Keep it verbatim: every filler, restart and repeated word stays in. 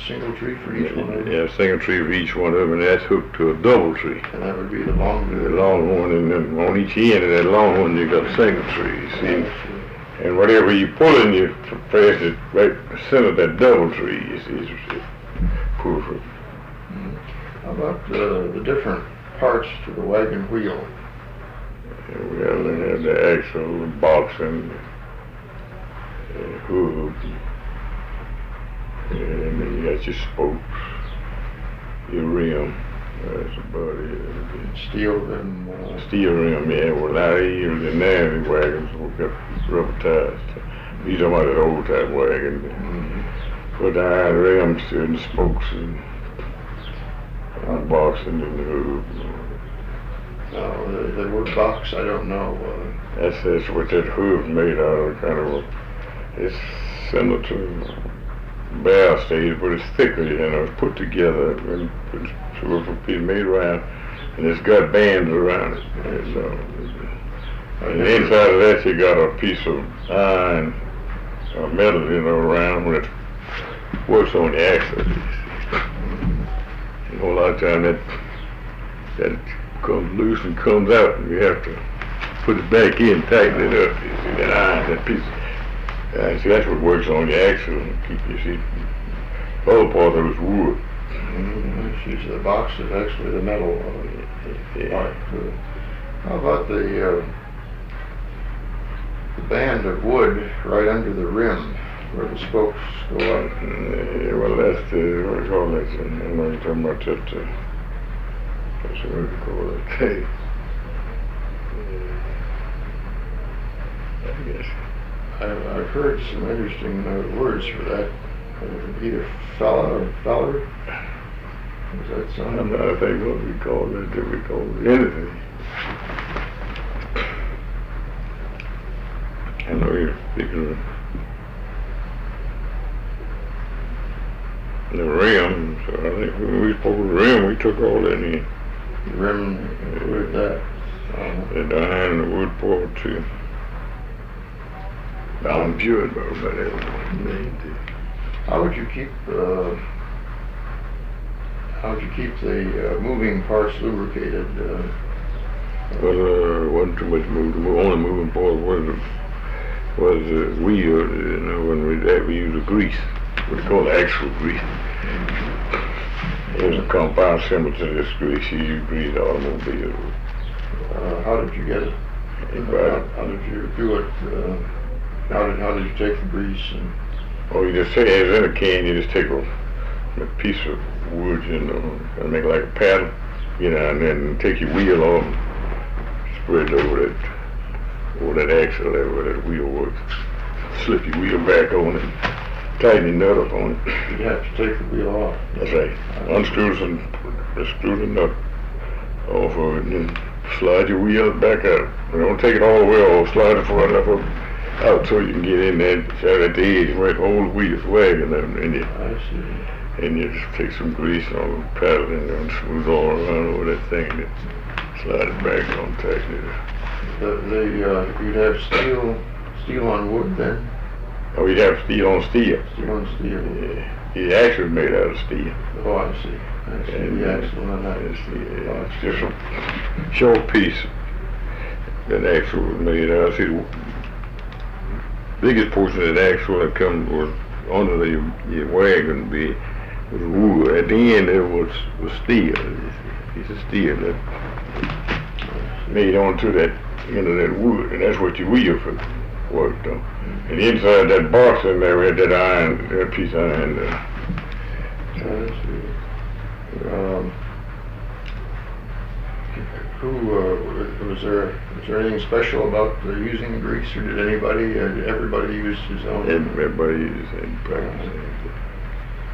single tree for each one of them? Yeah, single tree for each one of them, and that's hooked to a double tree. And that would be the longer. The long one, and then on each end of that long one, you got a single tree, see? And whatever you pull in, you press it right in the center of that double tree, you see, it's, it's pull from. Mm. How about uh, the different parts to the wagon wheel? Well, they have the axle, the box, and the hood. And then you got your spokes, your rim. That's about it. Steel and uh, steel rim, yeah. Well, now they use the nanny wagons. We've got rubber tires. These are about that old type wagon. Mm-hmm. Put the iron rims and the spokes and the box and then the hood. No, the, the word box, I don't know. Uh, that's, that's what that hood's made out of, kind of a, it's similar to barrel stage, but it's thicker, you know, it's put together and it's, so it's made around, and it's got bands around it. And, uh, and the inside of that, you got a piece of iron, uh, metal, you know, around when it works on the axle. And a whole lot of time that, that comes loose and comes out, and you have to put it back in, tighten it up. You see that iron, that piece. Uh, see, that's what works on the axle. Keep you see, the other part of it is wood. Mm-hmm. She's the box is actually the metal uh, yeah. part. Uh, how about the uh, the band of wood right under the rim where the spokes go up? Uh, well, that's the what do you call that? I know you're talking about that. Uh, That's what we call it. Hey. Uh, I guess. I've, I've heard some interesting uh, words for that. Uh, either fella or feller. Is that something? I'm not thinking what we call it. Do we call it anything? I know you're speaking of the rim. So I think when we spoke of the rim, we took all that in. Rim with that. Uh, the iron and the wood part too. I'm sure about that. How would you keep uh, how would you keep the uh, moving parts lubricated? Uh, well, uh, wasn't too much moving. The only moving part was was the wheel. You know, when we that we use a grease, what they call actual grease. There's a compound similar to this grease. You use grease automobile. Uh, how did you get it? Uh, how, how did you do it? Uh, how did how did you take the grease? And oh, you just take it in a can. You just take a, a piece of wood, you know, and make it like a paddle, you know, and then take your wheel off, spread it over that over that axle there where that wheel works. Slip your wheel back on it. Tighten the nut up on it. You have to take the wheel off. That's right. Unscrew some, unscrew the nut off of it, and then slide your wheel back out. You don't take it all the way off. Slide it far enough up, out so you can get in there. Out at the edge, right, hold the wheel wagon there, and you. I see. And you just take some grease on the paddle and then smooth all around over that thing, and slide it back on, tighten it. The the uh, you'd have steel steel on wood then. Oh, you'd have steel on steel. Steel on steel. Yeah, the axle is made out of steel. Oh, I see. I see. And the axle on that. It's, yeah, it's just a short piece that axle was made out of. See, the biggest portion of that axle that comes was under the your wagon be was wood. At the end, it was was steel. A piece of steel that made onto that end of that wood, and that's what your wheel for worked on. And inside that box in there, we had that iron, that piece of iron there. Um, who uh, was there? Was there anything special about uh, using grease, or did anybody, uh, did everybody use his own? Everybody used it.